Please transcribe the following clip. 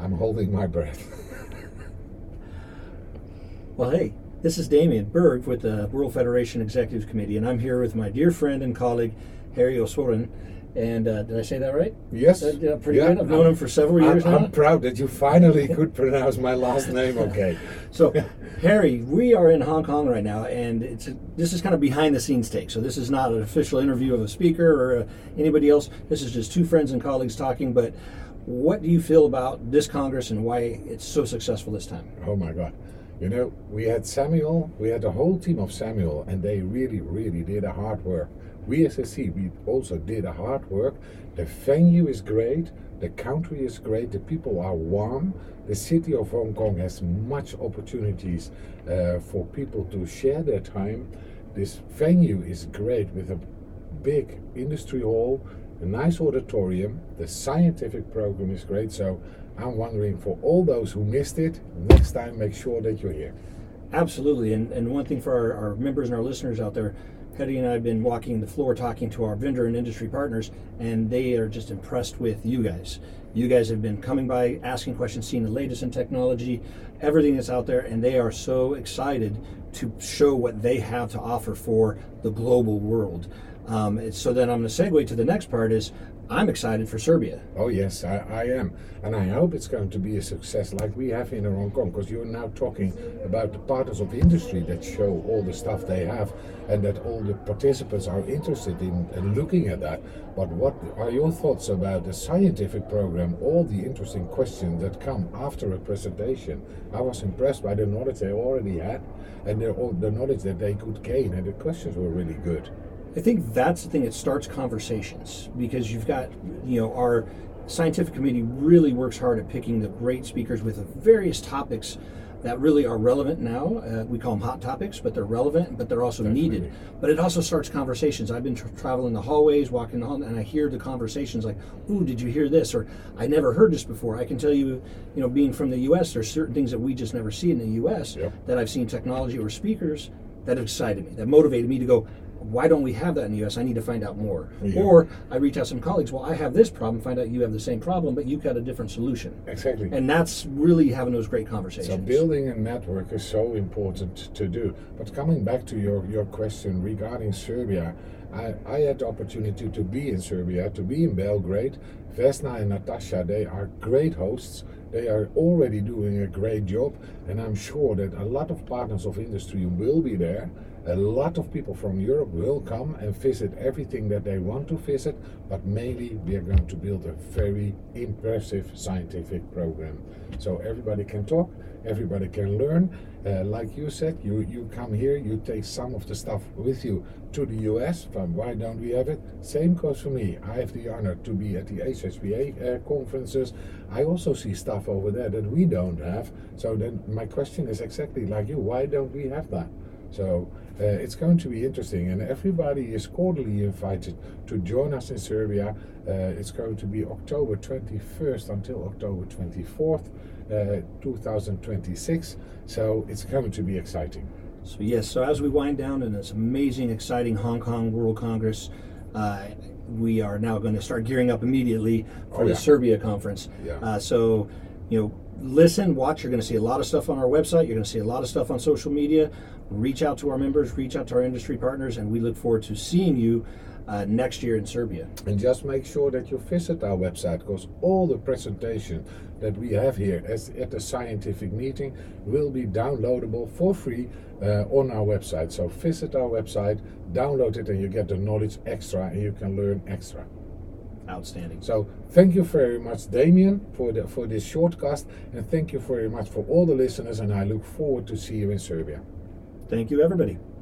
I'm holding my breath. Well, hey, this is Damien Berg with the World Federation Executive Committee, and I'm here with my dear friend and colleague, Harry O'Sworren. And did I say that right? Yes. Pretty good. I've known him for several years now. I'm proud that you finally could pronounce my last name okay. So, Harry, we are in Hong Kong right now, and this is kind of behind the scenes take. So this is not an official interview of a speaker or anybody else. This is just two friends and colleagues talking. But what do you feel about this Congress and why it's so successful this time? Oh my God. You know, we had a whole team of Samuel, and they really, really did a hard work. We as a team, we also did a hard work. The venue is great, the country is great, the people are warm. The city of Hong Kong has much opportunities for people to share their time. This venue is great with a big industry hall, a nice auditorium. The scientific program is great, so I'm wondering, for all those who missed it, next time make sure that you're here. Absolutely, and one thing for our members and our listeners out there, Hetty and I have been walking the floor talking to our vendor and industry partners, and they are just impressed with you guys. You guys have been coming by, asking questions, seeing the latest in technology, everything that's out there, and they are so excited to show what they have to offer for the global world. So then I'm going to segue to the next part is, I'm excited for Serbia. Oh yes, I am. And I hope it's going to be a success like we have in Hong Kong, because you're now talking about the partners of industry that show all the stuff they have, and that all the participants are interested in looking at that. But what are your thoughts about the scientific program, all the interesting questions that come after a presentation? I was impressed by the knowledge they already had, and the knowledge that they could gain, and the questions were really good. I think that's the thing that starts conversations, because you've got, our scientific committee really works hard at picking the great speakers with various topics that really are relevant now. We call them hot topics, but they're relevant, but they're also Definitely. needed. But it also starts conversations. I've been traveling the hallways, walking the hall, and I hear the conversations like, ooh, did you hear this? Or I never heard this before. I can tell you, being from the U.S., there's certain things that we just never see in the U.S. Yep. that I've seen technology or speakers that have excited me, that motivated me to go, why don't we have that in the U.S.? I need to find out more. Yeah. Or I reach out to some colleagues, well, I have this problem, find out you have the same problem, but you've got a different solution. Exactly. And that's really having those great conversations. So building a network is so important to do. But coming back to your question regarding Serbia, I had the opportunity to be in Serbia, to be in Belgrade. Vesna and Natasha, they are great hosts. They are already doing a great job, and I'm sure that a lot of partners of industry will be there. A lot of people from Europe will come and visit everything that they want to visit, but mainly we are going to build a very impressive scientific program. So everybody can talk, everybody can learn. Like you said, you come here, you take some of the stuff with you to the US. Why don't we have it? Same goes for me. I have the honor to be at the HSBA conferences. I also see stuff over there that we don't have. So then my question is exactly like you, why don't we have that? So it's going to be interesting, and everybody is cordially invited to join us in Serbia. It's going to be October 21st until October 24th, 2026. So it's going to be exciting. So yes, so as we wind down in this amazing, exciting Hong Kong World Congress, we are now going to start gearing up immediately for the Serbia conference. Yeah. So, listen, watch. You're going to see a lot of stuff on our website. You're going to see a lot of stuff on social media. Reach out to our members, reach out to our industry partners, and we look forward to seeing you next year in Serbia. And just make sure that you visit our website, because all the presentation that we have here at the scientific meeting will be downloadable for free on our website. So visit our website, download it, and you get the knowledge extra, and you can learn extra. Outstanding. So thank you very much, Damien, for this shortcast, and thank you very much for all the listeners, and I look forward to see you in Serbia. Thank you, everybody.